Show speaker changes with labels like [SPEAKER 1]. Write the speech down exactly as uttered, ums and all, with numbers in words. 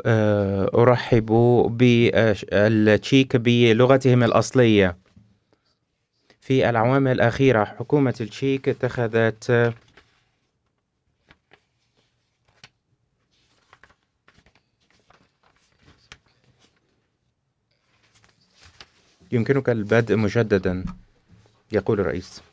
[SPEAKER 1] أرحب بالتشيك بلغتهم الأصلية. في الأعوام الأخيرة حكومة التشيك اتخذت يمكنك البدء مجددا، يقول الرئيس.